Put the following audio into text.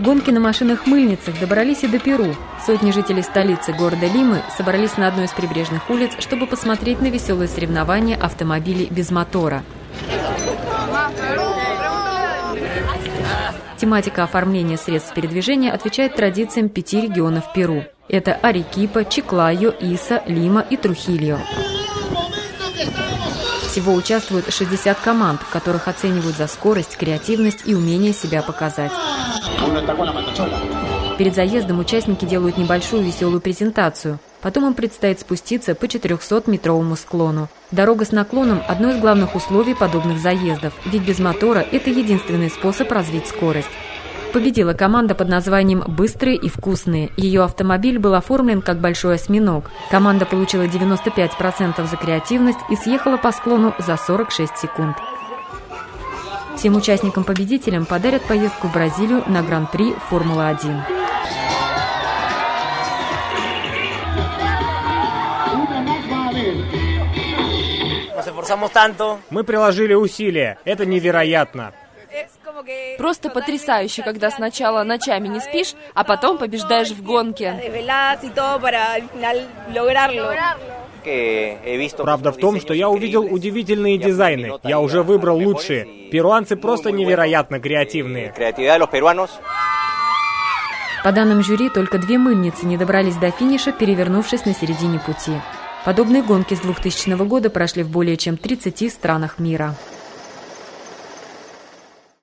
Гонки на машинах-мыльницах добрались и до Перу. Сотни жителей столицы города Лимы собрались на одной из прибрежных улиц, чтобы посмотреть на веселые соревнования автомобилей без мотора. Тематика оформления средств передвижения отвечает традициям 5 регионов Перу. Это Арекипа, Чиклайо, Иса, Лима и Трухильо. Всего участвуют 60 команд, которых оценивают за скорость, креативность и умение себя показать. Перед заездом участники делают небольшую веселую презентацию. Потом им предстоит спуститься по 400-метровому склону. Дорога с наклоном – одно из главных условий подобных заездов, ведь без мотора это единственный способ развить скорость. Победила команда под названием «Быстрые и вкусные». Ее автомобиль был оформлен как большой осьминог. Команда получила 95% за креативность и съехала по склону за 46 секунд. Всем участникам-победителям подарят поездку в Бразилию на Гран-при Формулы-1. Мы приложили усилия. Это невероятно. Просто потрясающе, когда сначала ночами не спишь, а потом побеждаешь в гонке. Правда в том, что я увидел удивительные дизайны. Я уже выбрал лучшие. Перуанцы просто невероятно креативные. По данным жюри, только 2 мыльницы не добрались до финиша, перевернувшись на середине пути. Подобные гонки с 2000 года прошли в более чем 30 странах мира.